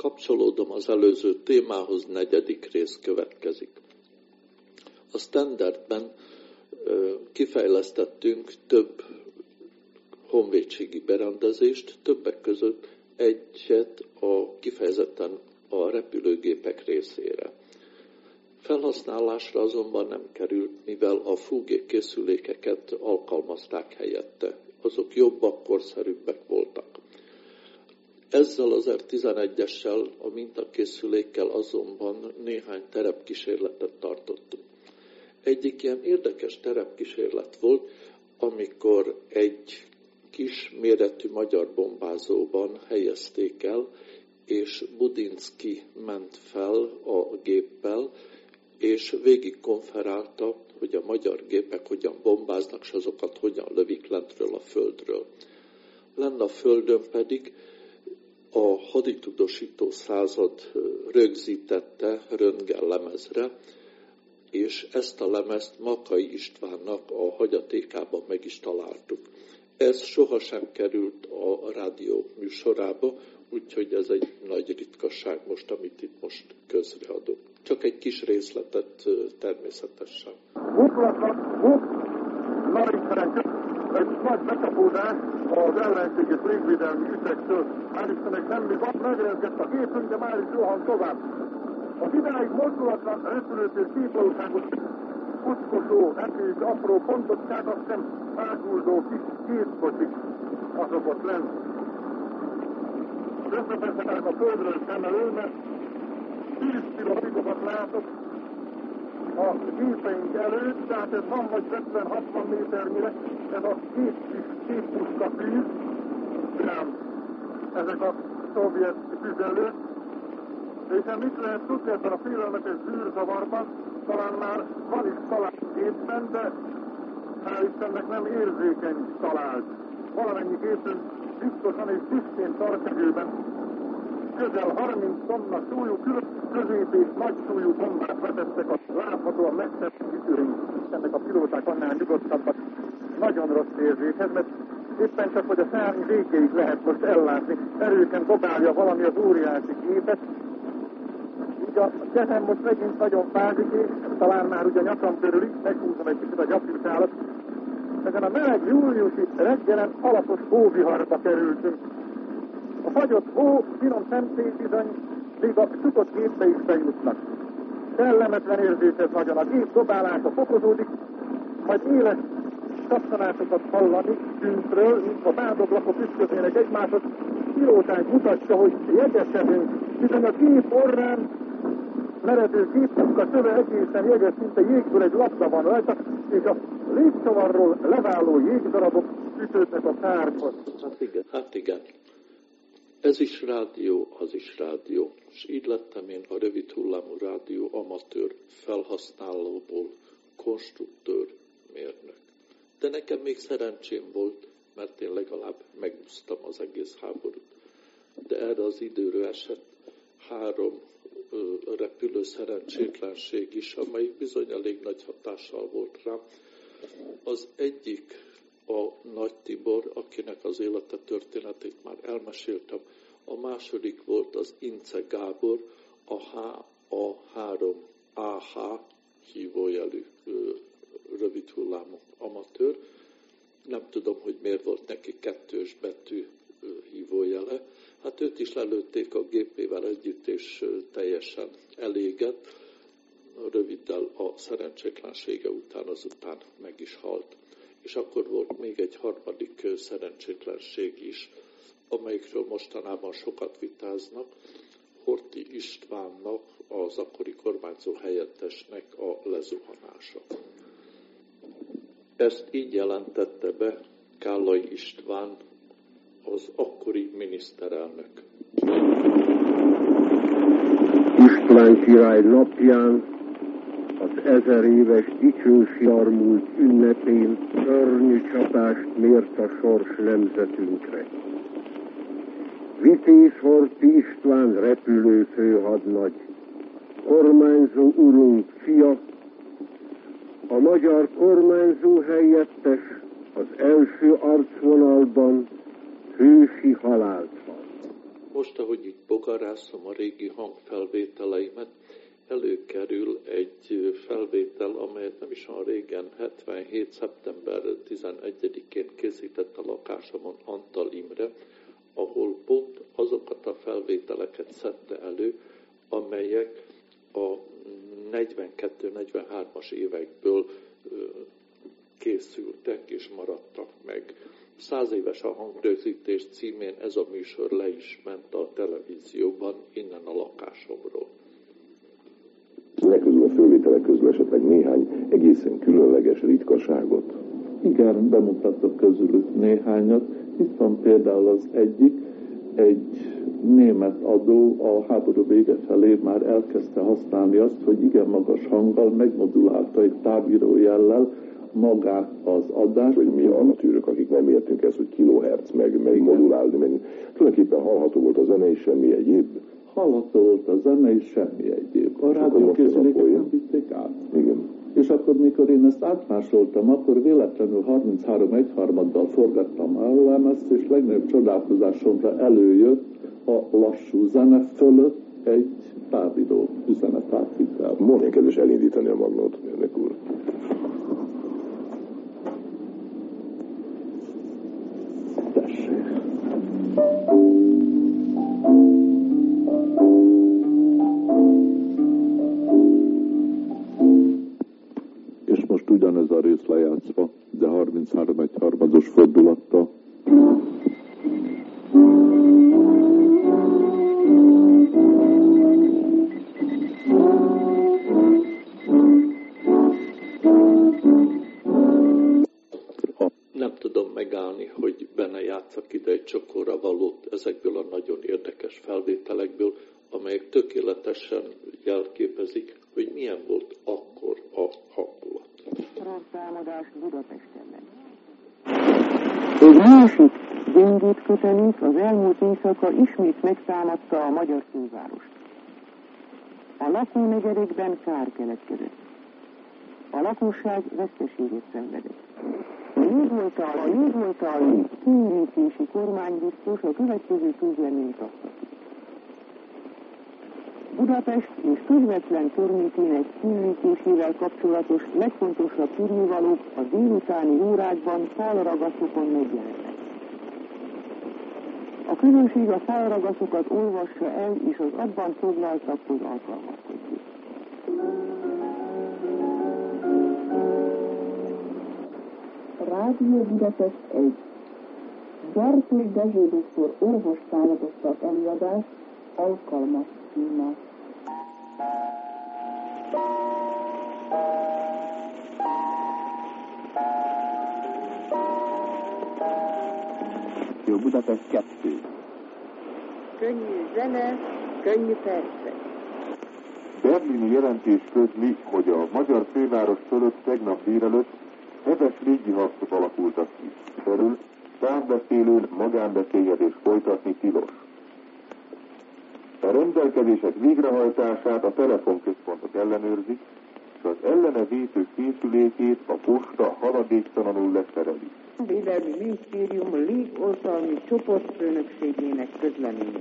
Kapcsolódom az előző témához, 4. rész következik. A standardben kifejlesztettünk több honvédségi berendezést, többek között egyet kifejezetten a repülőgépek részére. Felhasználásra azonban nem került, mivel a fúgékészülékeket alkalmazták helyette. Azok jobbak, korszerűbbek voltak. Ezzel az R11-essel, a mintakészülékkel azonban néhány terepkísérletet tartottunk. Egyik ilyen érdekes terepkísérlet volt, amikor egy kis méretű magyar bombázóban helyezték el, és Budinszky ment fel a géppel, és végig konferálta, hogy a magyar gépek hogyan bombáznak, és azokat hogyan lövik lentről a földről. Lenn a földön pedig a haditudósító század rögzítette röntgenlemezre, és ezt a lemezt Makai Istvánnak a hagyatékában meg is találtuk. Ez sohasem került a rádió műsorába, úgyhogy ez egy nagy ritkaság most, amit itt most közreadok. Csak egy kis részletet természetesen. Egy nagy becsapódás az ellenséges légvédelmi ütektől. Hál' Istennek semmi van, megrezgett a gépünk, de már is rohan tovább. Az idáig mozdulatlan repülőtér képvalóságos kuckosó, repülés apró pontocsát, azt hiszem águldó kis kézkocsik azok ott lent. Összefeszetek a földről szem elő, mert 10 kilómétert látok a gépeink előtt, tehát ez van vagy 50-60 méternyire, ez a két puszka tűz, ezek a szovjet tüzelők, és mit lehet tudni ebben a félelmetes zűrzavarban, talán már van is talált gépen, de hál' Istennek nem érzékeny talált. Valamennyi gépünk biztosan és tisztén tartságőben közel 30 tonna súlyú, közép és nagy súlyú bombát vetettek a láthatóan megszebb kitűrünk. Ennek a pilóták annál nyugodtabbak. Nagyon rossz érzéshez, mert éppen csak, hogy a szárny végéig lehet most ellátni. Erősen dobálja valami az óriási gépet. Így a kezem most megint nagyon fázik, és talán már ugye nyakam körül is meghúzom egy kicsit a gyapjúsálat. Ezen a meleg júliusi reggelen alapos hóviharba kerültünk. A fagyott hó, finom szemszét bizony, még a csukott gépbe is bejutnak. Kellemetlen érzésed nagyon, a gép dobálása fokozódik, majd éles kapcsolásokat hallani tüntről, mint a vádoglapok ütköznének egymáshoz. Pilótánk mutatja, hogy jegesedünk, bizony a gép orrán meredő gépünk a szöve egészen jeges, szinte jégből egy labda van rajta, és a légcsavarról leváló jégdarabok ütődnek a tárgyhoz. Hát igen. Ez is rádió, az is rádió. És így lettem én a rövid hullámú rádió amatőr felhasználóból konstruktőr, mérnök. De nekem még szerencsém volt, mert én legalább megúsztam az egész háborút. De erre az időre esett 3 repülő szerencsétlenség is, amely bizony elég nagy hatással volt rám. Az egyik a Nagy Tibor, akinek az élete történetét már elmeséltem. A második volt az Ince Gábor, a HA3AH hívójelű rövid hullámú amatőr. Nem tudom, hogy miért volt neki 2-ös betű hívójele. Hát őt is lelőtték a gépével együtt, és teljesen elégett. Röviddel a szerencsétlensége után azután meg is halt. És akkor volt még egy harmadik szerencsétlenség is, amelyikről mostanában sokat vitáznak, Horthy Istvánnak, az akkori kormányzó helyettesnek a lezuhanása. Ezt így jelentette be Kállai István, az akkori miniszterelnök. István király napján, az 1000 éves dicsőség armult ünnepén szörnyű csapást mért a sors nemzetünkre. Vitéz Horthy István repülőfőhadnagy, kormányzó urunk fia, a magyar kormányzó helyettes az első arcvonalban hősi halált halt. most, ahogy így bogarászom a régi hangfelvételeimet, előkerül egy felvétel, amelyet nem is olyan régen, 77. szeptember 11-én készített a lakásomon Antal Imre, ahol pont azokat a felvételeket szedte elő, amelyek a 42-43-as évekből készültek és maradtak meg. 100 éves a hangrögzítés címén ez a műsor le is ment a televízióban, innen a lakásomról. Ezek közül a fölvételek közül esetleg néhány egészen különleges ritkaságot? Igen, bemutatok közülük néhányat. Itt van például az egyik, egy német adó a háború vége felé már elkezdte használni azt, hogy igen magas hanggal megmodulálta egy távíró jellel magát az adást. Hogy mi amatőrök, akik nem értünk ezt, hogy kilohertz, meg modulálni, meg tulajdonképpen hallható volt a zene és semmi egyéb. Hallható volt a zene és semmi egyéb. A rádiókészüléket nem vitték át. Igen. És akkor, mikor én ezt átmásoltam, akkor véletlenül 33/1/3-dal forgattam állólemezt, és legnagyobb csodálkozásomra előjött a lassú zene fölött egy táviró üzenetátvitel. Most kedves elindítani a magnót, önök úr. Tessék. És most ugyanez a rész lejátszva, de 33/1/3-os fordulattal. Nem tudom megállni, hogy benne játsszak ide egy csokóra valót ezekből a nagyon érdekes felvételekből, amelyek tökéletesen jelképezik, hogy milyen volt akkor a hangulat. Terrortámadás Budapesten. Egy másik gyengét kötelék az elmúlt éjszaka ismét megtámadta a magyar fővárost. A lakónegyedekben kár keletkezett. A lakosság veszteséget szenvedett. A jégoltal kiürítési kormánybiztos a következő közleményt adta. Budapest és közvetlen környékének kiürítésével kapcsolatos legfontosabb tudnivalók a délutáni órákban falragaszokon megjelentek. A közönség a falragaszokat olvassa el, és az abban foglaltakhoz alkalmazkodik. Rádió Budapest 1. Gyártós Dezső doktor orvos szállítottak előadás, alkalmas címmel. Jó, Budapest 2. Könnyű zene, könnyű percek. Berlini jelentés közli, hogy a magyar főváros fölött tegnap délelőtt heves légiharcok alakultak ki. Felül távbeszélőn magánbeszélgetés folytatni tilos. A rendelkezések végrehajtását a telefonközpontok ellenőrzik, és az ellene vétő készülékét a posta haladéktalanul leszereli. Védelmi Minisztérium légoltalmi csoportfőnökségének közleménye.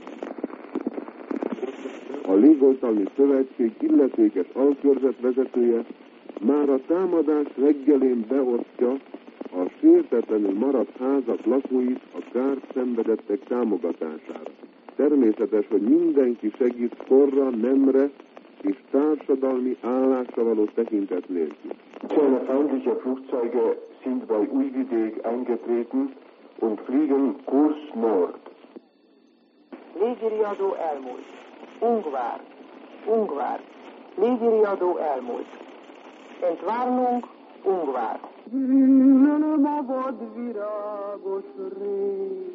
A Légoltalmi Szövetség illetékes alkörzet vezetője már a támadás reggelén beosztja a sértetlenül maradt házak lakóit a kárt szenvedettek támogatására. Természetes, hogy mindenki segít korra, nemre és társadalmi állásra való tekintet nélkül. Kleine feindliche Flugzeuge sind bei Újvidék eingetreten und fliegen Kurs Nord. Légiriadó elmúlt. Ungvár. Légiriadó elmúlt. Entwarnung, Ungvár. Gyűlölöm a vadvirágos rég.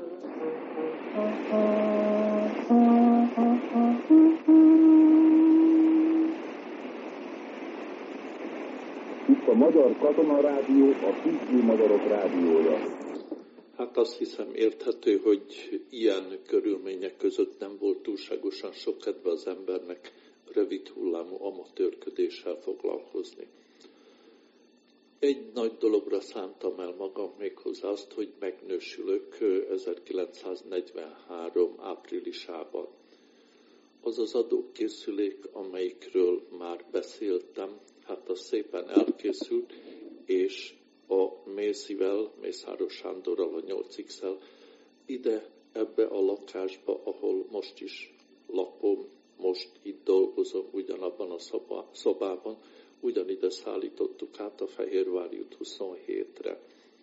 Itt a Magyar Katonarádió, a Kisgyű Magyarok rádiója. Hát azt hiszem érthető, hogy ilyen körülmények között nem volt túlságosan sok kedve az embernek rövid hullámú amatőrködéssel foglalkozni. Egy nagy dologra szántam el magam, méghozzá azt, hogy megnősülök 1943 áprilisában. Az az adókészülék, amelyikről már beszéltem, hát az szépen elkészült, és a Mészáros Sándorral, a 8X-el ide, ebbe a lakásba, ahol most is lakom, most itt dolgozom, ugyanabban a szobában, ugyanide szállítottuk át a Fehérvári út 27-re.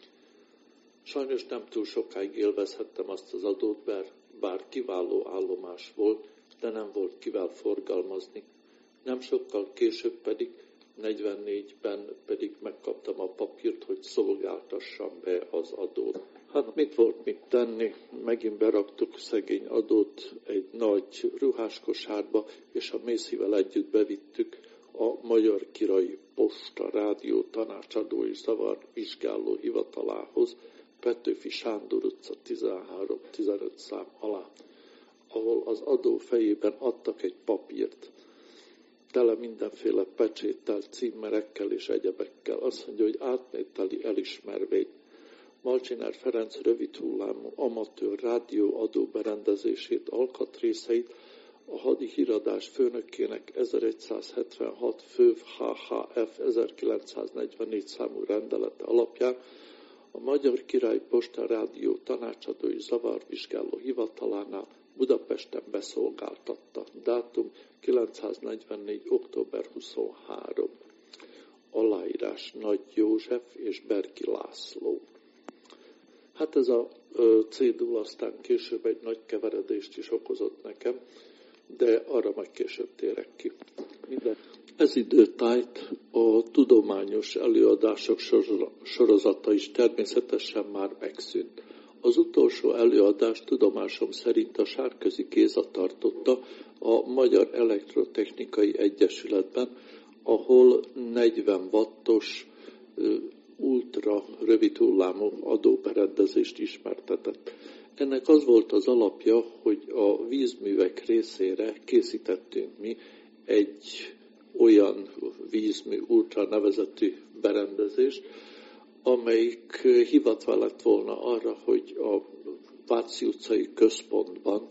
Sajnos nem túl sokáig élvezhettem azt az adót, bár kiváló állomás volt, de nem volt kivel forgalmazni. Nem sokkal később pedig, 44-ben pedig megkaptam a papírt, hogy szolgáltassam be az adót. Hát mit volt mit tenni? Megint beraktuk szegény adót egy nagy ruháskosárba, és a Mészivel együtt bevittük a Magyar Királyi Posta Rádió Tanácsadó és Zavarvizsgáló Hivatalához, Petőfi Sándor utca 13-15 szám alá, ahol az adó fejében adtak egy papírt, tele mindenféle pecséttel, címmerekkel és egyebekkel. Azt mondja, hogy átmételi elismervény. Malcsinár Ferenc rövidhullámú amatőr rádió adóberendezését, alkatrészeit a hadi híradás főnökének 1176 főv HHF 1944 számú rendelete alapján a Magyar Királyi Posta Rádió Tanácsadó és Zavarvizsgáló Hivatalánál Budapesten beszolgáltatta. Dátum 944. október 23. Aláírás Nagy József és Berki László. Hát ez a cédula aztán később egy nagy keveredést is okozott nekem, de arra majd később térek ki. Ez időtájt a tudományos előadások sorozata is természetesen már megszűnt. Az utolsó előadást tudomásom szerint a Sárközi Géza tartotta a Magyar Elektrotechnikai Egyesületben, ahol 40 wattos ultra rövidhullámú adóberendezést ismertetett. Ennek az volt az alapja, hogy a vízművek részére készítettünk mi egy olyan vízmű ultra nevezetű berendezést, amelyik hivatva lett volna arra, hogy a Váci utcai központban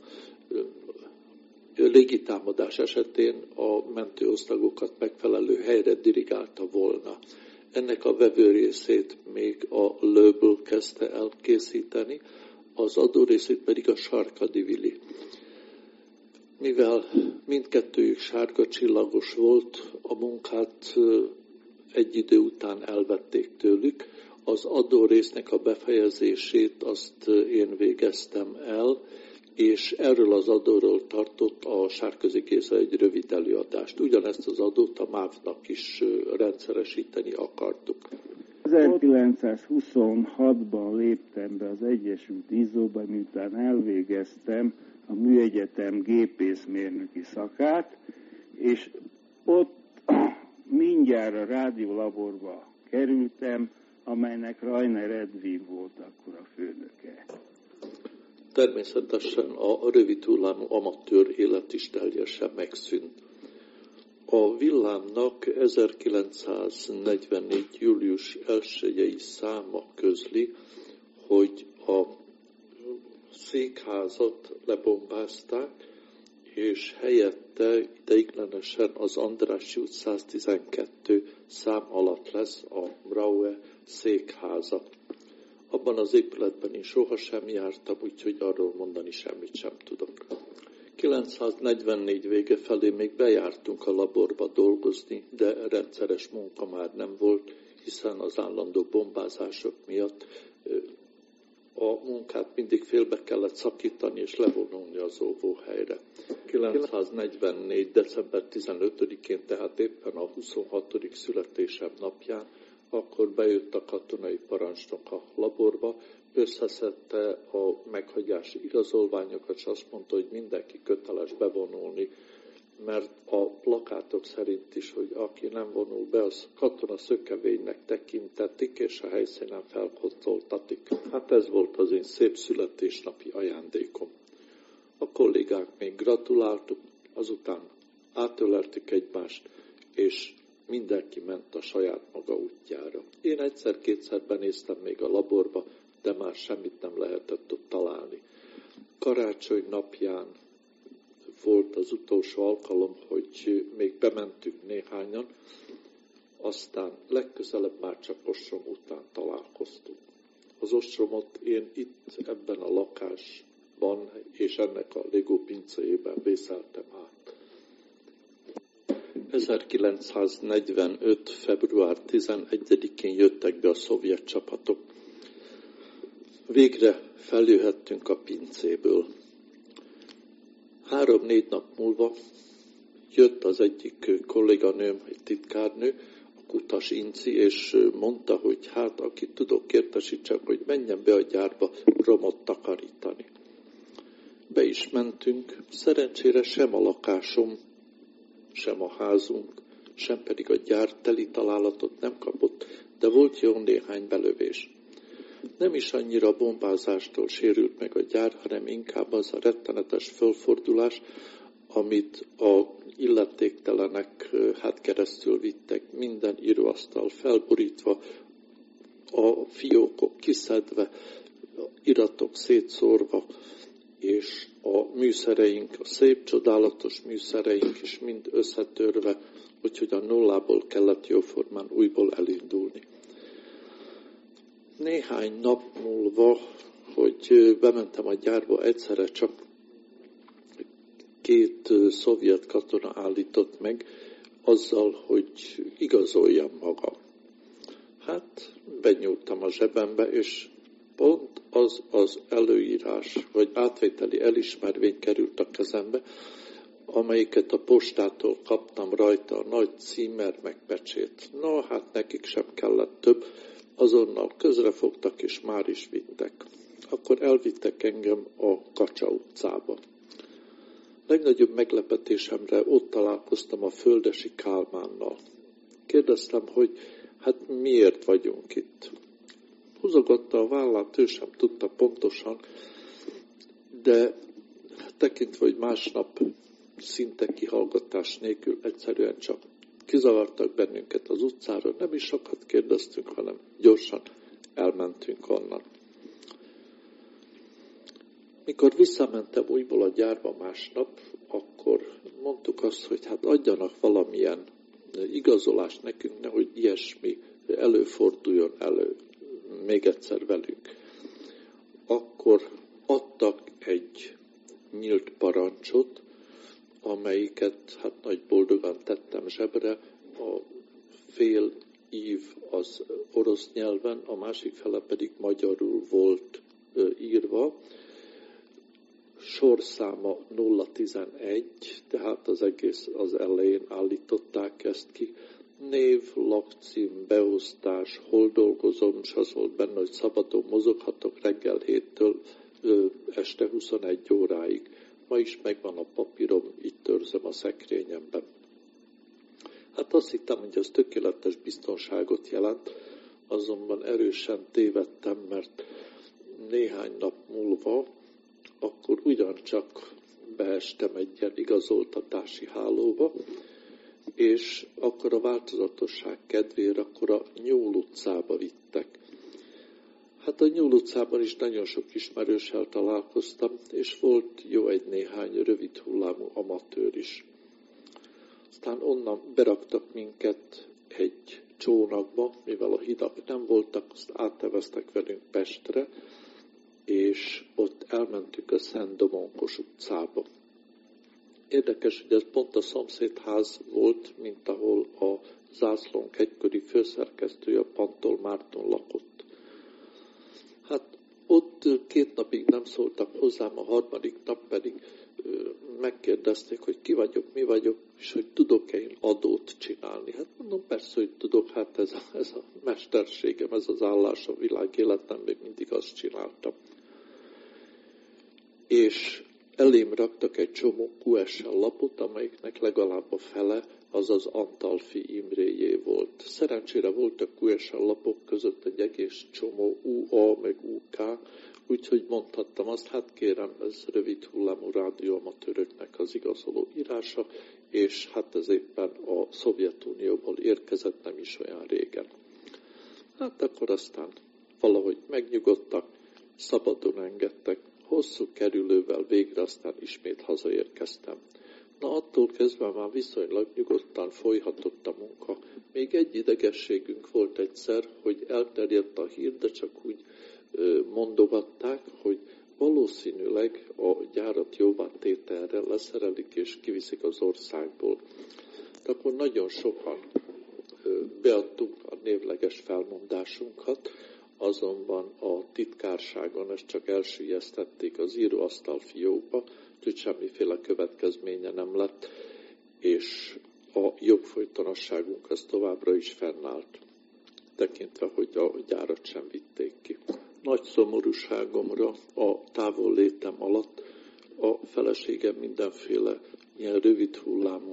légitámadás esetén a mentőosztagokat megfelelő helyre dirigálta volna. Ennek a vevő részét még a Löbl kezdte el készíteni, az adó részét pedig a Sarkadi Vili. Mivel mindkettőjük sárga csillagos volt, a munkát egy idő után elvették tőlük. Az adó résznek a befejezését azt én végeztem el, és erről az adóról tartott a Sárközi Géza egy rövid előadást. Ugyanezt az adót a MÁV-nak is rendszeresíteni akartuk. 1926-ban léptem be az Egyesült Izzóba, miután elvégeztem a Műegyetem gépészmérnöki szakát, és ott mindjárt a rádiolaborba kerültem, amelynek Rajner Edwin volt akkor a főnöke. Természetesen a rövidhullámú amatőr élet is teljesen megszűnt. A villámnak 1944. július 1-i száma közli, hogy a székházat lebombázták, és helyette ideiglenesen az Andrássy út 112 szám alatt lesz a Braue székháza. Abban az épületben én sohasem jártam, úgyhogy arról mondani semmit sem tudok. 944 vége felé még bejártunk a laborba dolgozni, de rendszeres munka már nem volt, hiszen az állandó bombázások miatt a munkát mindig félbe kellett szakítani és levonulni az óvóhelyre. 944. december 15-én, tehát éppen a 26. születésem napján, akkor bejött a katonai parancsnok a laborba, összeszedte a meghagyási igazolványokat, és azt mondta, hogy mindenki köteles bevonulni, mert a plakátok szerint is, hogy aki nem vonul be, az katona szökevénynek tekintetik, és a helyszínen felkontoltatik. Hát ez volt az én szép születésnapi ajándékom. A kollégák még gratuláltuk, azután átöleltük egymást, és mindenki ment a saját maga útjára. Én egyszer-kétszer benéztem még a laborba, de már semmit nem lehetett ott találni. Karácsony napján volt az utolsó alkalom, hogy még bementünk néhányan, aztán legközelebb már csak ostrom után találkoztunk. Az ostromot én itt ebben a lakásban és ennek a Lego pincéjében vészeltem át. 1945. február 11-én jöttek be a szovjet csapatok. Végre feljöhettünk a pincéből. 3-4 nap múlva jött az egyik kolléganőm, egy titkárnő, a Kutas Inci, és mondta, hogy hát akit tudok, értesítsek, hogy menjen be a gyárba romot takarítani. Be is mentünk, szerencsére sem a lakásom, sem a házunk, sem pedig a gyár teli találatot nem kapott, de volt jó néhány belövés. Nem is annyira a bombázástól sérült meg a gyár, hanem inkább az a rettenetes fölfordulás, amit a illetéktelenek keresztül vittek, minden íróasztal felborítva, a fiókok kiszedve, iratok szétszórva, és a műszereink, a szép, csodálatos műszereink is mind összetörve, úgyhogy a nullából kellett jóformán újból elindulni. Néhány nap múlva, hogy bementem a gyárba, egyszerre csak 2 szovjet katona állított meg azzal, hogy igazoljam magam. Hát benyúltam a zsebembe, és pont az előírás, vagy átvételi elismervény került a kezembe, amelyiket a postától kaptam, rajta a nagy címer megpecsét. No, hát nekik sem kellett több, azonnal közrefogtak, és már is vittek. Akkor elvittek engem a Kacsa utcába. Legnagyobb meglepetésemre ott találkoztam a Földesi Kálmánnal. Kérdeztem, hogy hát miért vagyunk itt. Húzogatta a vállát, ő sem tudta pontosan, de tekintve, hogy másnap szinte kihallgatás nélkül egyszerűen csak kizavartak bennünket az utcára, nem is sokat kérdeztünk, hanem gyorsan elmentünk onnan. Mikor visszamentem újból a gyárba másnap, akkor mondtuk azt, hogy hát adjanak valamilyen igazolást nekünk, nehogy ilyesmi előforduljon elő még egyszer velünk. Akkor adtak egy nyílt parancsot, amelyiket hát nagy boldogan tettem zsebre, a fél ív az orosz nyelven, a másik fele pedig magyarul volt írva. Sorszáma 011, tehát az egész az elején állították ezt ki. Név, lakcím, beosztás, hol dolgozom, és az volt benne, hogy szabadon mozoghatok reggel 7-től este 21 óráig. Ma is megvan a papírom, itt őrzöm a szekrényemben. Hát azt hittem, hogy ez tökéletes biztonságot jelent, azonban erősen tévedtem, mert néhány nap múlva akkor ugyancsak beestem egy ilyen igazoltatási hálóba, és akkor a változatosság kedvére akkor a Nyúl utcába vittek. Hát a Nyúl utcában is nagyon sok ismerőssel találkoztam, és volt jó egy néhány rövid hullámú amatőr is. Aztán onnan beraktak minket egy csónakba, mivel a hidak nem voltak, azt átteveztek velünk Pestre, és ott elmentünk a Szent Domonkos utcába. Érdekes, hogy ez pont a szomszédház volt, mint ahol a Zászlónk egykori főszerkesztője, Pantol Márton lakott. Hát ott 2 napig nem szóltak hozzám, a 3. nap pedig megkérdezték, hogy ki vagyok, mi vagyok, és hogy tudok-e én adót csinálni. Hát mondom, persze, hogy tudok, hát ez a mesterségem, ez az állás a világ életem, még mindig azt csináltam. És elém raktak egy csomó QSL lapot, amelyiknek legalább a fele az az Antalfi Imréjé volt. Szerencsére voltak QSL lapok között egy egész csomó UA meg UK, úgyhogy mondhattam azt, hát kérem, ez rövid hullámú rádióamatőröknek az igazoló írása, és hát ez éppen a Szovjetunióból érkezett nem is olyan régen. Hát akkor aztán valahogy megnyugodtak, szabadon engedtek, hosszú kerülővel végre aztán ismét hazaérkeztem. Na attól kezdve már viszonylag nyugodtan folyhatott a munka. Még egy idegességünk volt egyszer, hogy elterjedt a hír, de csak úgy mondogatták, hogy valószínűleg a gyárat jóvátételre leszerelik és kiviszik az országból. De akkor nagyon sokan beadtuk a névleges felmondásunkat, azonban a titkárságon ezt csak elsüllyesztették az íróasztal fiókba, úgyhogy semmiféle következménye nem lett, és a jogfolytonosságunk az továbbra is fennállt, tekintve, hogy a gyárat sem vitték ki. Nagy szomorúságomra a távollétem alatt a feleségem mindenféle ilyen rövid hullámú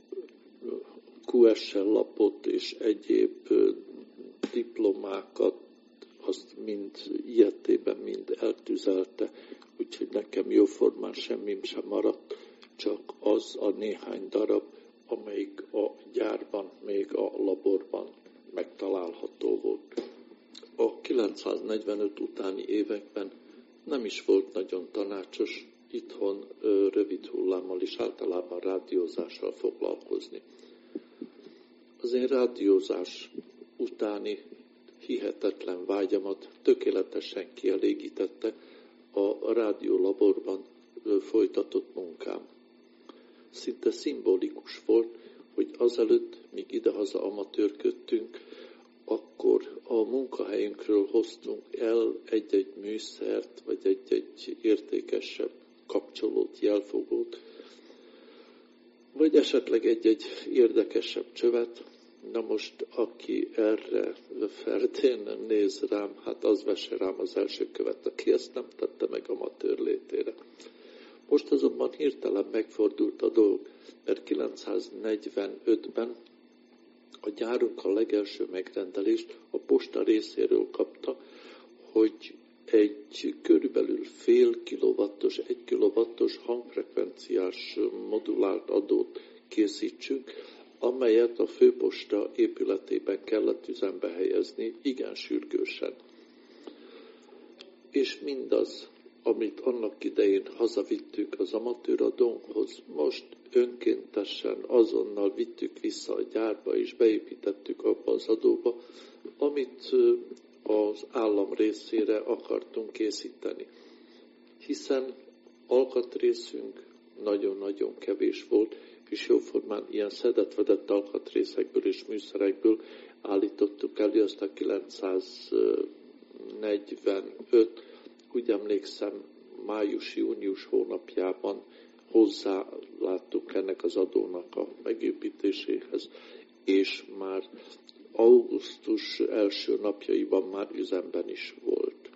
QSL lapot és egyéb diplomákat, azt mind ilyetében mind eltüzelte, úgyhogy nekem jóformán semmim sem maradt, csak az a néhány darab, amelyik a gyárban, még a laborban megtalálható volt. A 945 utáni években nem is volt nagyon tanácsos itthon rövid hullámmal és általában rádiózással foglalkozni. Az én rádiózás utáni hihetetlen vágyamat tökéletesen kielégítette a rádiólaborban folytatott munkám. Szinte szimbolikus volt, hogy azelőtt, míg idehaza amatőrködtünk, akkor a munkahelyünkről hoztunk el egy-egy műszert, vagy egy-egy értékesebb kapcsolót, jelfogót, vagy esetleg egy-egy érdekesebb csövet. Na most, aki erre ferdén néz rám, hát az vesse rám az első követ, aki ezt nem tette meg amatőr létére. Most azonban hirtelen megfordult a dolog, mert 945-ben a gyárunk a legelső megrendelést a posta részéről kapta, hogy egy körülbelül fél kilowattos, 1 kilowattos hangfrekvenciás modulált adót készítsünk, amelyet a főposta épületében kellett üzembe helyezni, igen sürgősen. És mindaz, amit annak idején hazavittük az amatőradónkhoz, most önkéntesen azonnal vittük vissza a gyárba, és beépítettük abba az adóba, amit az állam részére akartunk készíteni. Hiszen alkatrészünk nagyon-nagyon kevés volt, és jóformán ilyen szedett-vedett alkatrészekből és műszerekből állítottuk elő azt a 945, úgy emlékszem, május-június hónapjában hozzáláttuk ennek az adónak a megépítéséhez, és már augusztus első napjaiban már üzemben is volt.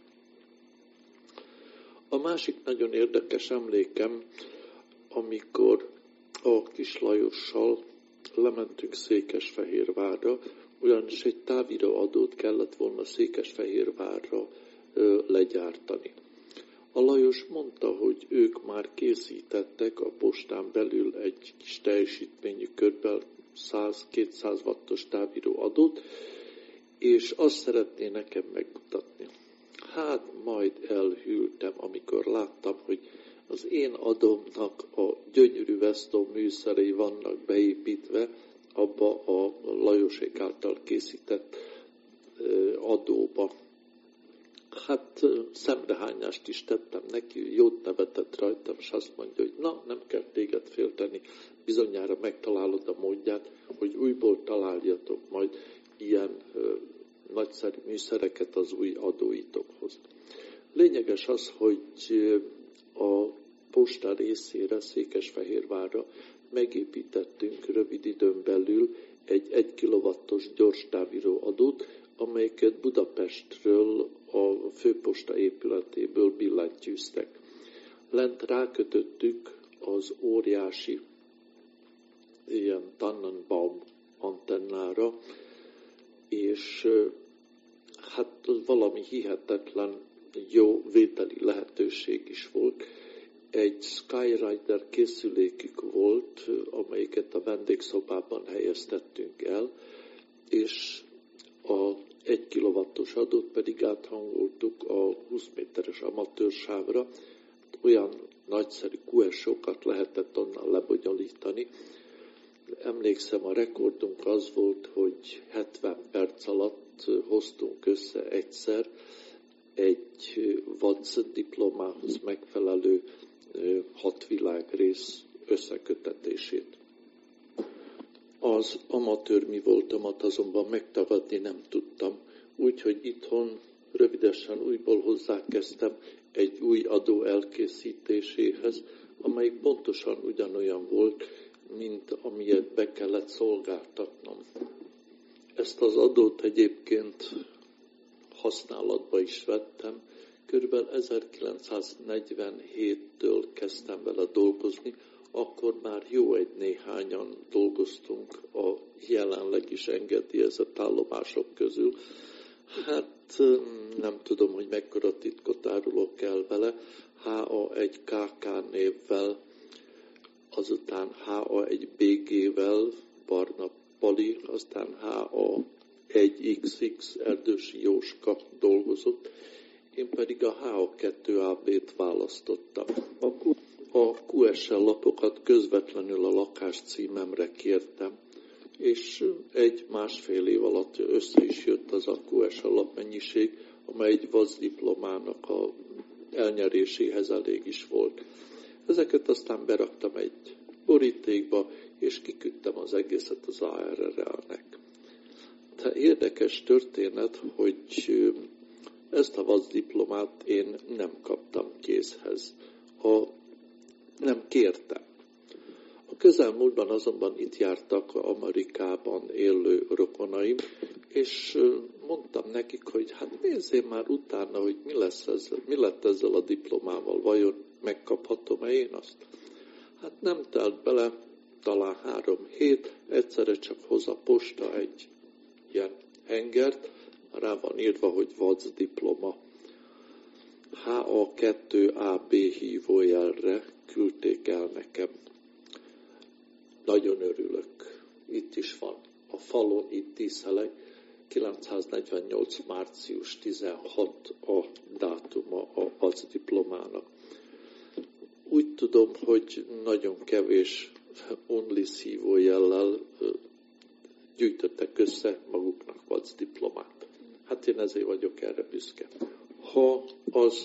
A másik nagyon érdekes emlékem, amikor a Kis Lajossal lementünk Székesfehérvárra, ugyanis egy táviróadót kellett volna Székesfehérvárra legyártani. A Lajos mondta, hogy ők már készítettek a postán belül egy kis teljesítményű körben 100-200 wattos táviróadót, és azt szeretné nekem megmutatni. Hát majd elhűltem, amikor láttam, hogy az én adomnak a gyönyörű Veston műszerei vannak beépítve abba a Lajosék által készített adóba. Hát szemrehányást is tettem neki, jót nevetett rajtam, és azt mondja, hogy na, nem kell téged félteni, bizonyára megtalálod a módját, hogy újból találjatok majd ilyen nagyszerű műszereket az új adóitokhoz. Lényeges az, hogy a posta részére, Székesfehérvárra megépítettünk rövid időn belül egy 1 kilowattos gyors táviró-adót, amelyeket Budapestről a főposta épületéből billentyűztek. Lent rákötöttük az óriási ilyen Tannenbaum antennára, és hát valami hihetetlen jó vételi lehetőség is volt, egy Skyrider készülékük volt, amelyiket a vendégszobában helyeztettünk el, és a 1 kW-os adót pedig áthangoltuk a 20 méteres amatőrsávra. Olyan nagyszerű QSO-kat lehetett onnan lebonyolítani. Emlékszem, a rekordunk az volt, hogy 70 perc alatt hoztunk össze egyszer egy VADS diplomához megfelelő 6 világrész összekötetését. Az amatőr mi voltamat azonban megtagadni nem tudtam, úgyhogy itthon rövidesen újból hozzákezdtem egy új adó elkészítéséhez, amely pontosan ugyanolyan volt, mint amilyet be kellett szolgáltatnom. Ezt az adót egyébként használatba is vettem, kb. 1947-től kezdtem vele dolgozni, akkor már jó egy néhányan dolgoztunk a jelenleg is engedélyezett állomások közül. Hát nem tudom, hogy mekkora titkot árulok el vele. HA1KK névvel, azután HA1BG-vel, Barna Pali, aztán HA1XX Erdősi Jóska dolgozott, én pedig a HA2AB-t választottam. A QSL lapokat közvetlenül a lakáscímemre kértem, és 1-1,5 év alatt össze is jött az a QSL lapmennyiség, amely egy VADS diplomának a elnyeréséhez elég is volt. Ezeket aztán beraktam egy borítékba, és kiküldtem az egészet az ARRL-nek. De érdekes történet, hogy ezt a VADS diplomát én nem kaptam kézhez. Nem kértem. A közelmúltban azonban itt jártak Amerikában élő rokonaim, és mondtam nekik, hogy hát nézzél már utána, hogy mi lett ezzel a diplomával, vajon megkaphatom-e én azt? Hát nem telt bele, talán 3 hét, egyszerre csak hoz a posta egy ilyen hengert, rá van írva, hogy VADS diploma. HA2AB hívójelre küldték el nekem. Nagyon örülök. Itt is van. A falon itt díszelek. 948. március 16 a dátuma a VADS diplomának. Úgy tudom, hogy nagyon kevés only szívójellel gyűjtöttek össze maguknak VADS diplomát. Hát én ezért vagyok erre büszke. Ha az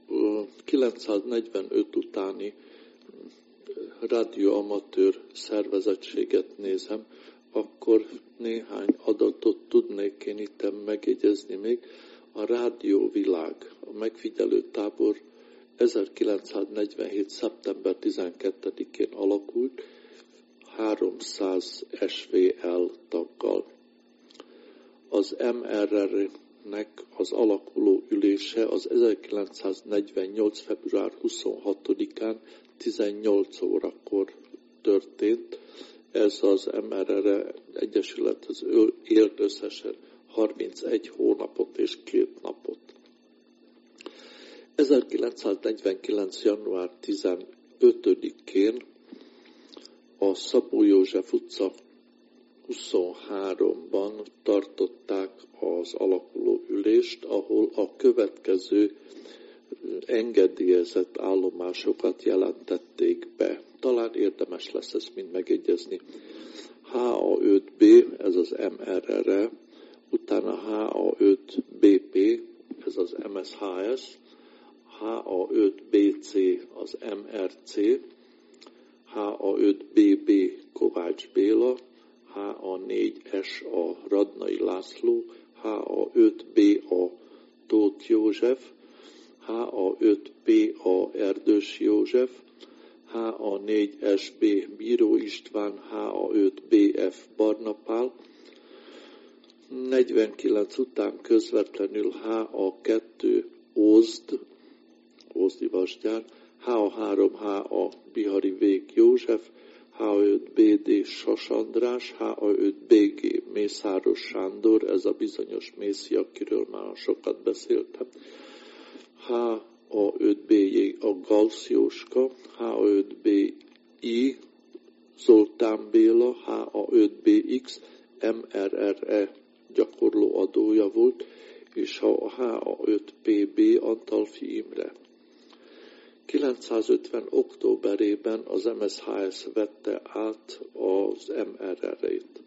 945 utáni rádióamatőr szervezettséget nézem, akkor néhány adatot tudnék én itt megjegyezni még. A Rádióvilág, a megfigyelő tábor 1947. szeptember 12-én alakult, 300 SVL taggal. Az MRR-nek az alakuló ülése az 1948. február 26-án 18 órakor történt. Ez az MRR Egyesület az élt összesen 31 hónapot és 2 napot. 1949. január 15-én a Szabó József utca 23-ban tartották az alakuló ülést, ahol a következő engedélyezett állomásokat jelentették be. Talán érdemes lesz ezt mind megjegyezni. HA5B, ez az MRR, utána HA5BP, ez az MSHS, HA5BC, az MRC, HA5BB Kovács Béla, HA4S a Radnai László, HA5BA Tóth József, HA5PA Erdős József, HA4SB Bíró István, HA5BF Barna Pál, 49 után közvetlenül HA2 Ózdi Vasgyár, HA3HA Bihari Vég József, HA5BD Sas András, HA5BG Mészáros Sándor, ez a bizonyos Mészi, akiről már sokat beszéltem, HA5BJ a Gauss Jóska, HA5BI Zoltán Béla, HA5BX MRRE gyakorló adója volt, és a HA5PB Antalfi Imre. 950. októberében az MSHS vette át az MRR-ét.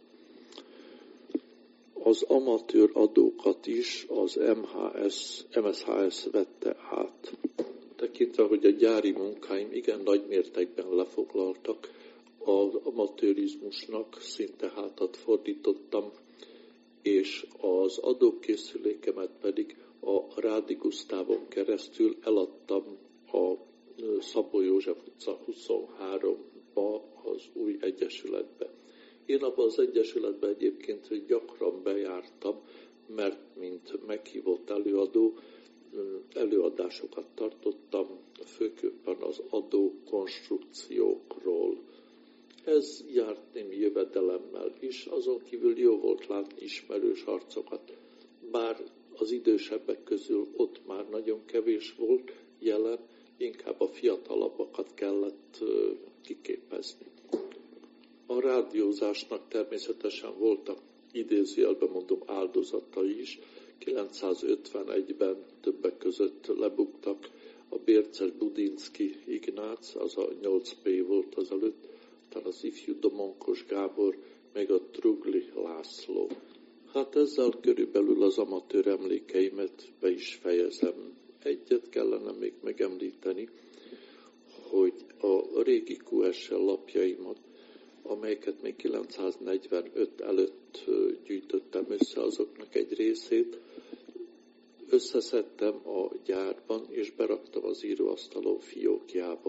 Az amatőr adókat is az MSHS vette át. Tekintve, hogy a gyári munkáim igen nagy mértékben lefoglaltak, az amatőrizmusnak szinte hátat fordítottam, és az adókészülékemet pedig a Rádi Gusztávon keresztül eladtam a Szabó József utca 23-ba az új egyesületbe. Én abban az egyesületben egyébként gyakran bejártam, mert mint meghívott előadó előadásokat tartottam, főképpen az adókonstrukciókról. Ez járt némi jövedelemmel is, azon kívül jó volt látni ismerős arcokat, bár az idősebbek közül ott már nagyon kevés volt jelen, inkább a fiatalabbakat kellett kiképezni. A rádiózásnak természetesen voltak, idézőjelben mondom, áldozatai is. 951-ben többek között lebuktak a Bérces Budinszki Ignác, az a 8P volt azelőtt, aztán az ifjú Domonkos Gábor, meg a Trugli László. Hát ezzel körülbelül az amatőr emlékeimet be is fejezem. Egyet kellene még megemlíteni, hogy a régi QSL lapjaimat, amelyeket még 945 előtt gyűjtöttem össze, azoknak egy részét összeszedtem a gyárban, és beraktam az íróasztalom fiókjába.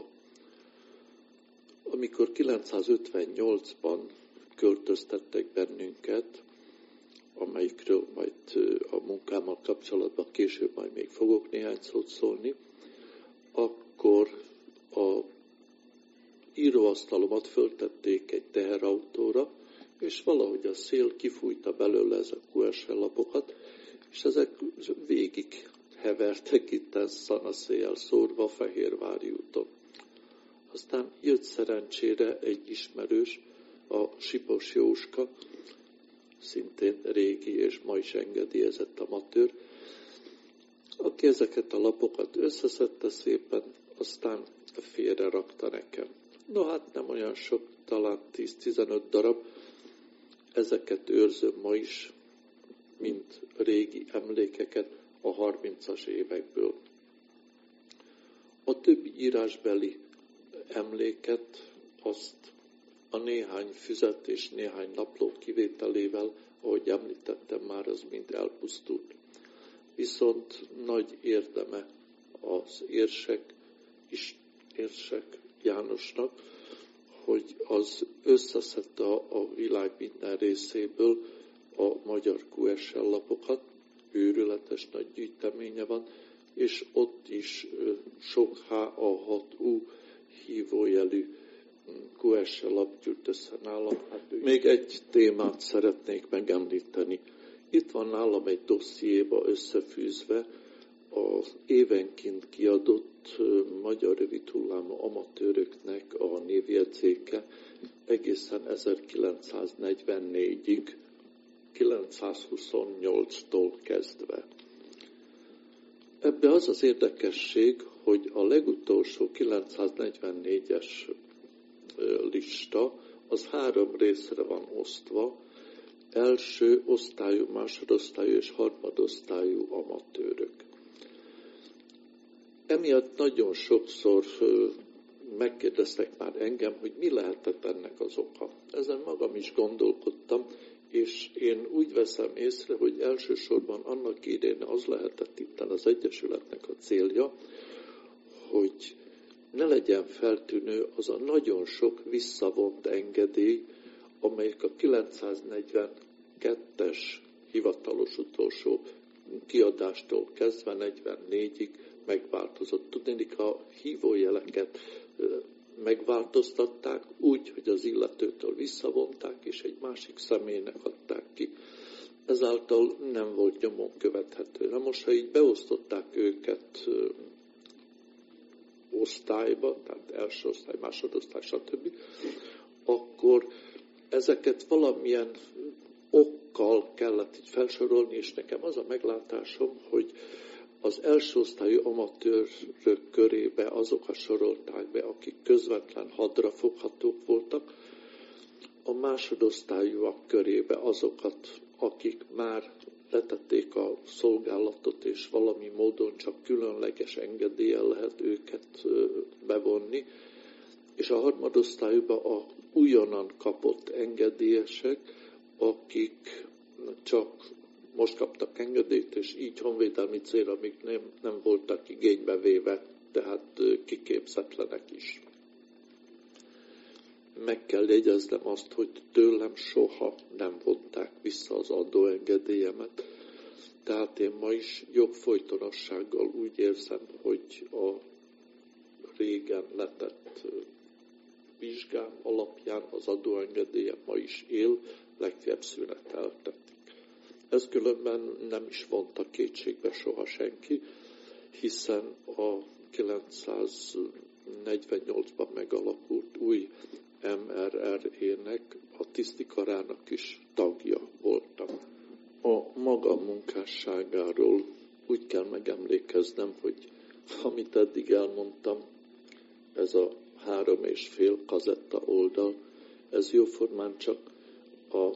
Amikor 958-ban költöztettek bennünket, amelyikről majd a munkámmal kapcsolatban később majd még fogok néhány szót szólni, akkor a íróasztalomat föltették egy teherautóra, és valahogy a szél kifújta belőle ezek QSL lapokat, és ezek végig hevertek itten szanaszéjjel szórva Fehérvári úton. Aztán jött szerencsére egy ismerős, a Sipos Jóska, szintén régi és ma is engedélyezett amatőr, aki ezeket a lapokat összeszedte szépen, aztán félre rakta nekem. No hát nem olyan sok, talán 10-15 darab, ezeket őrzöm ma is, mint régi emlékeket a 30-as évekből. A többi írásbeli emléket azt a néhány füzet és néhány napló kivételével, ahogy említettem már, az mind elpusztult. Viszont nagy érdeme az Érsek Jánosnak, hogy az összeszedte a világ minden részéből a magyar QSL lapokat, őrületes nagy gyűjteménye van, és ott is sok HA6U hívójelű QSL lap gyűjt össze nálam. Még egy témát szeretnék megemlíteni. Itt van nálam egy dossziéba összefűzve az évenként kiadott magyar rövidhullámú amatőröknek a névjegyzéke egészen 1944-ig, 928-tól kezdve. Ebbe az az érdekesség, hogy a legutolsó 944-es lista az 3 részre van osztva, első osztályú, másodosztályú és harmadosztályú amatőrök. Emiatt nagyon sokszor megkérdeztek már engem, hogy mi lehetett ennek az oka. Ezen magam is gondolkodtam, és én úgy veszem észre, hogy elsősorban annak idején az lehetett itten az Egyesületnek a célja, hogy ne legyen feltűnő az a nagyon sok visszavont engedély, amelyek a 942-es hivatalos utolsó kiadástól kezdve 44-ig megváltozott. Tudnék, a hívójeleket megváltoztatták úgy, hogy az illetőtől visszavonták, és egy másik személynek adták ki. Ezáltal nem volt nyomon követhető. Na most, ha így beosztották őket osztályba, tehát első osztály, másodosztály, stb., akkor ezeket valamilyen okkal kellett így felsorolni, és nekem az a meglátásom, hogy az első osztályú amatőrök körébe azokat sorolták be, akik közvetlen hadra foghatók voltak, a másodosztályúak körébe azokat, akik már letették a szolgálatot, és valami módon csak különleges engedéllyel lehet őket bevonni, és a harmadosztályúban a újonnan kapott engedélyesek, akik csak most kaptak engedélyt, és így honvédelmi célra még nem voltak igénybe véve, tehát kiképzetlenek is. Meg kell jegyeznem azt, hogy tőlem soha nem vonták vissza az adóengedélyemet, tehát én ma is jogfolytonossággal úgy érzem, hogy a régen letett vizsgám alapján az adóengedélyem ma is él, legfeljebb szüneteltetik. Ez különben nem is vonta kétségbe soha senki, hiszen a 948-ban megalakult új MRR-ének, a tisztikarának is tagja voltam. A maga munkásságáról úgy kell megemlékeznem, hogy amit eddig elmondtam, ez a 3,5 kazetta oldal, ez jóformán csak a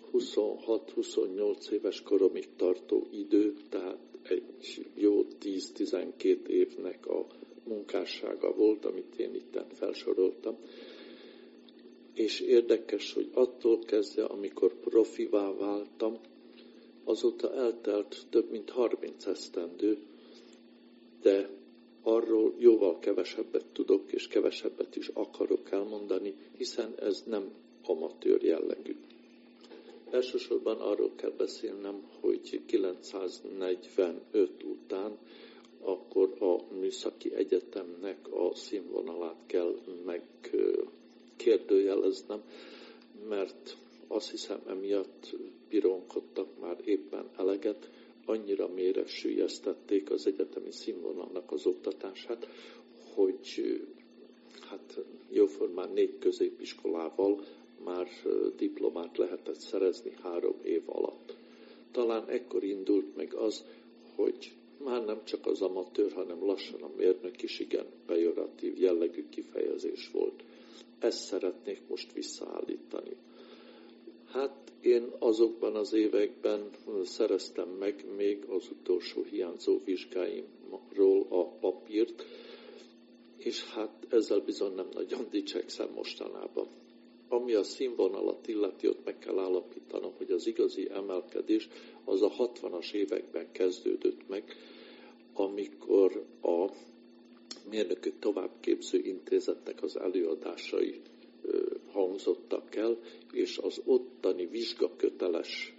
26-28 éves koromig tartó idő, tehát egy jó 10-12 évnek a munkássága volt, amit én itten felsoroltam. És érdekes, hogy attól kezdve, amikor profivá váltam, azóta eltelt több mint 30 esztendő, de arról jóval kevesebbet tudok, és kevesebbet is akarok elmondani, hiszen ez nem amatőr jellegű. Elsősorban arról kell beszélnem, hogy 945 után akkor a Műszaki Egyetemnek a színvonalát kell megkérdőjeleznem, mert azt hiszem emiatt pironkodtak már éppen eleget, annyira mélyre süllyesztették az egyetemi színvonalnak az oktatását, hogy hát jóformán 4 középiskolával már diplomát lehetett szerezni 3 év alatt. Talán ekkor indult meg az, hogy már nem csak az amatőr, hanem lassan a mérnök is igen pejoratív jellegű kifejezés volt. Ezt szeretnék most visszaállítani. Hát én azokban az években szereztem meg még az utolsó hiányzó vizsgáimról a papírt, és hát ezzel bizony nem nagyon dicsekszem mostanában. Ami a színvonalat illeti, ott meg kell állapítanom, hogy az igazi emelkedés az a 60-as években kezdődött meg, amikor a Mérnökök Továbbképző Intézetnek az előadásai hangzottak el, és az ottani vizsgaköteles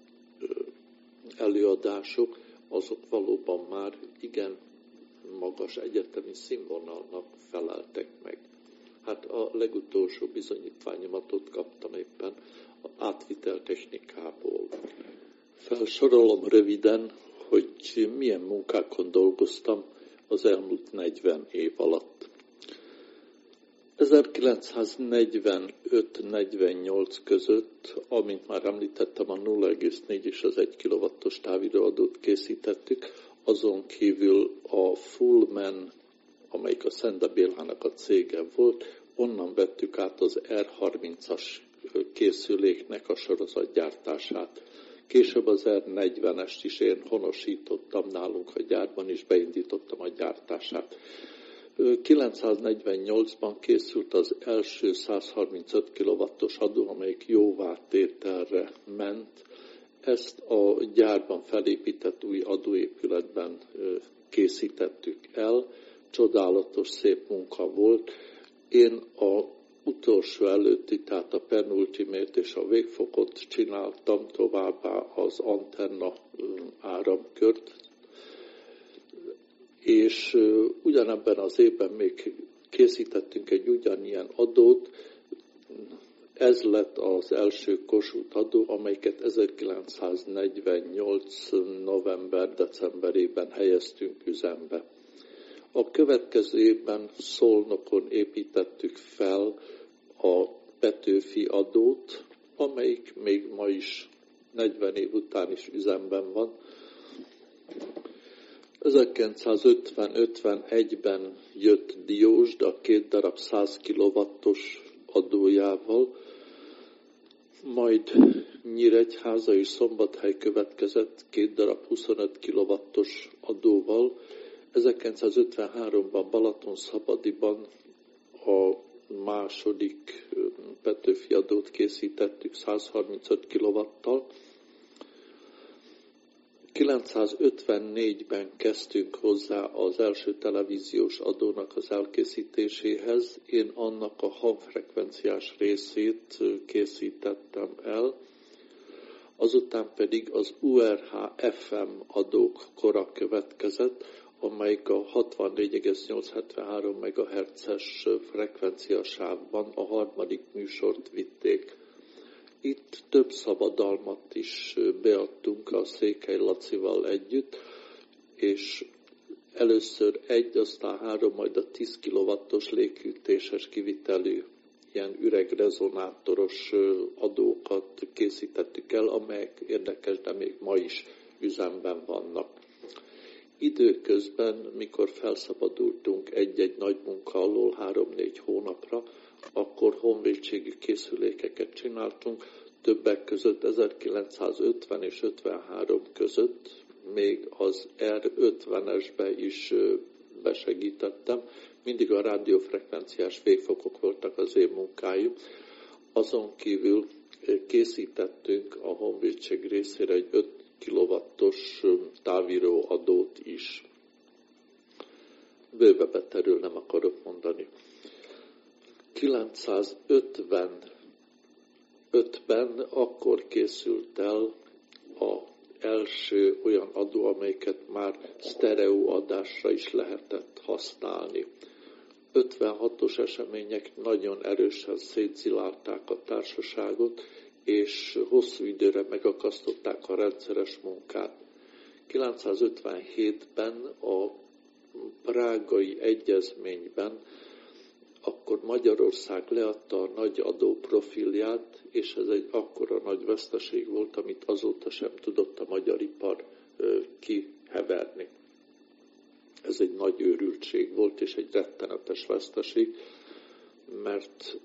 előadások, azok valóban már igen magas egyetemi színvonalnak feleltek meg. Hát a legutolsó bizonyítványomat ott kaptam éppen az átvitel technikából. Felsorolom röviden, hogy milyen munkákon dolgoztam az elmúlt 40 év alatt. 1945-48 között, amint már említettem, a 0,4 és az 1 kW-os távirőadót készítettük, azon kívül a Fullman, amelyik a Szenda Bélának a cége volt, onnan vettük át az R30-as készüléknek a sorozatgyártását. Később az R40-est is én honosítottam nálunk a gyárban, és beindítottam a gyártását. 948-ban készült az első 135 kW-os adó, amelyik jóvátételre ment. Ezt a gyárban felépített új adóépületben készítettük el. Csodálatos, szép munka volt. Én a utolsó előtti, tehát a penultimét és a végfokot csináltam, továbbá az antenna áramkört, és ugyanebben az évben még készítettünk egy ugyanilyen adót. Ez lett az első Kossuth adó, amelyiket 1948. november-decemberében helyeztünk üzembe. A következő évben Szolnokon építettük fel a Petőfi adót, amelyik még ma is 40 év után is üzemben van. 1950-51-ben jött Diósd a 2 darab 100 kW-os adójával, majd Nyíregyháza és Szombathely következett 2 darab 25 kW-os adóval. 1953-ban Balatonszabadiban a második Petőfi adót készítettük 135 kW-tal. 954-ben kezdtünk hozzá az első televíziós adónak az elkészítéséhez. Én annak a hangfrekvenciás részét készítettem el, azután pedig az URH-FM adók kora következett, amelyik a 64,873 MHz-es frekvenciasávban a harmadik műsort vitték. Itt több szabadalmat is beadtunk a Székely Lacival együtt, és először 1, aztán 3, majd a 10 kW-os léghűtéses kivitelű ilyen üregrezonátoros adókat készítettük el, amelyek érdekes, de még ma is üzemben vannak. Időközben, mikor felszabadultunk egy-egy nagy munka alól 3-4 hónapra, akkor honvédségi készülékeket csináltunk, többek között 1950 és 53 között, még az R50-esbe is besegítettem. Mindig a rádiófrekvenciás végfokok voltak az én munkáim. Azon kívül készítettünk a honvédség részére egy 5 kW-os távíró adót is. Bővebbet erről nem akarok mondani. 955-ben akkor készült el az első olyan adó, amelyiket már sztereó adásra is lehetett használni. 56-os események nagyon erősen szétszilálták a társaságot, és hosszú időre megakasztották a rendszeres munkát. 957-ben a prágai egyezményben akkor Magyarország leadta a nagy adó profilját, és ez egy akkora nagy veszteség volt, amit azóta sem tudott a magyar ipar kiheverni. Ez egy nagy őrültség volt, és egy rettenetes veszteség, mert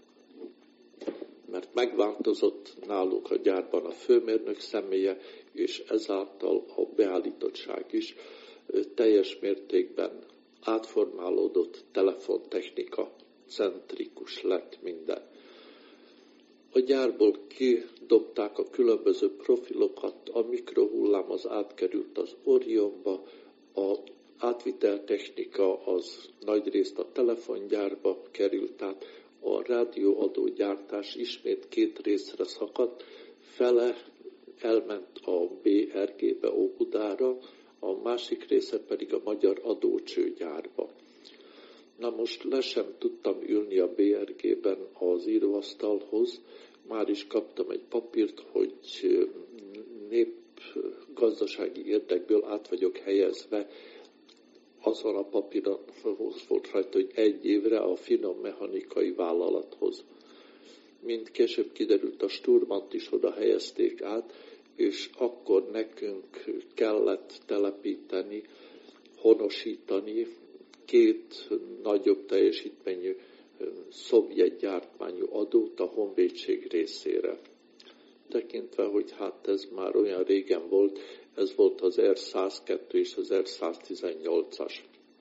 megváltozott nálunk a gyárban a főmérnök személye, és ezáltal a beállítottság is teljes mértékben átformálódott, telefontechnika centrikus lett minden. A gyárból kidobták a különböző profilokat, a mikrohullám az átkerült az Orionba, a átviteltechnika az nagyrészt a telefongyárba került át, a rádióadógyártás ismét 2 részre szakadt, fele elment a BRG-be Óbudára, a másik része pedig a magyar adócsőgyárba. Na most le sem tudtam ülni a BRG-ben az íróasztalhoz, már is kaptam egy papírt, hogy népgazdasági érdekből át vagyok helyezve, azon a papíron volt rajta, hogy 1 évre a finom mechanikai vállalathoz. Mint később kiderült, a Sturmant is oda helyezték át, és akkor nekünk kellett telepíteni, honosítani 2 nagyobb teljesítményű szovjet gyártmányú adót a honvédség részére. Tekintve, hogy hát ez már olyan régen volt, ez volt az R102 és az R118-as.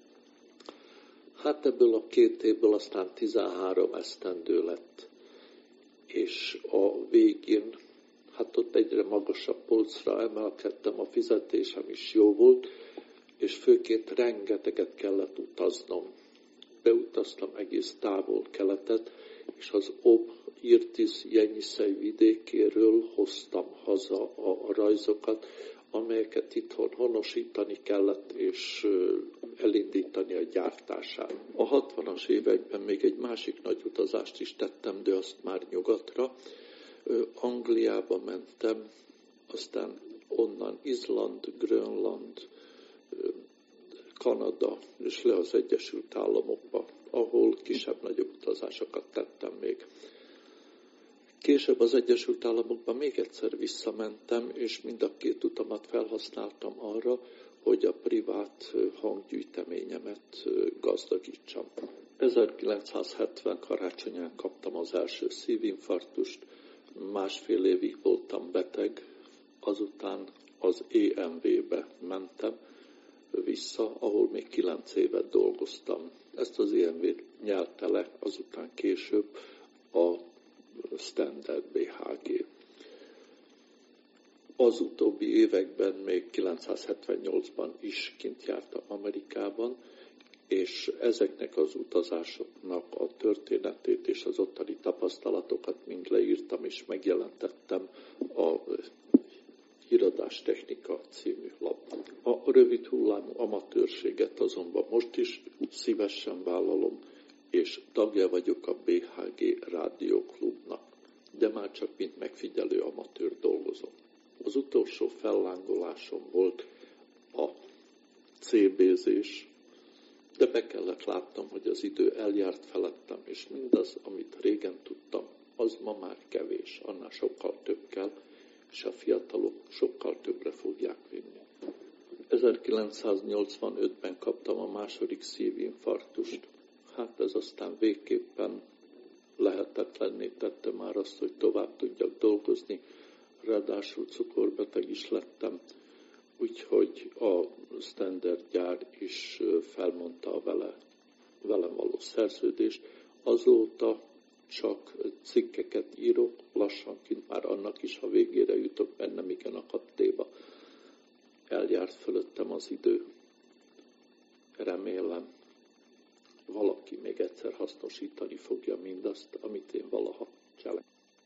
Hát ebből a 2 évből aztán 13 esztendő lett. És a végén, hát ott egyre magasabb polcra emelkedtem, a fizetésem is jó volt, és főként rengeteget kellett utaznom. Beutaztam egész távol-keletet, és az Irtis-Jenyiszej vidékéről hoztam haza a rajzokat, amelyeket itthon honosítani kellett, és elindítani a gyártását. A 60-as években még egy másik nagy utazást is tettem, de azt már nyugatra. Angliába mentem, aztán onnan Izland, Grönland, Kanada és le az Egyesült Államokba, ahol kisebb-nagyobb utazásokat tettem még. Később az Egyesült Államokban még egyszer visszamentem, és mind a két utamat felhasználtam arra, hogy a privát hanggyűjteményemet gazdagítsam. 1970 karácsonyán kaptam az első szívinfarktust, 1,5 évig voltam beteg, azután az EMV-be mentem vissza, ahol még 9 évet dolgoztam. Ezt az EMV-t nyelte le azután később a Standard BHG. Az utóbbi években, még 1978-ban is kint jártam Amerikában, és ezeknek az utazásoknak a történetét és az ottani tapasztalatokat mind leírtam és megjelentettem a Híradástechnika című lapban. A rövid hullámú amatőrséget azonban most is szívesen vállalom, és tagja vagyok a BHG rádióklubnak, de már csak mint megfigyelő amatőr dolgozom. Az utolsó fellángolásom volt a CB-zés, de be kellett látnom, hogy az idő eljárt felettem, és mindaz, amit régen tudtam, az ma már kevés, annál sokkal több kell, és a fiatalok sokkal többre fogják vinni. 1985-ben kaptam a második szívinfarktust. Hát ez aztán végképpen lehetetlenné tette már azt, hogy tovább tudjak dolgozni, ráadásul cukorbeteg is lettem, úgyhogy a Standard gyár is felmondta a velem való szerződést. Azóta csak cikkeket írok, lassanként már annak is a végére jutok, mert nem igen akadt téma. Eljárt fölöttem az idő. Remélem, valaki még egyszer hasznosítani fogja mindazt, amit én valaha cselekedtem.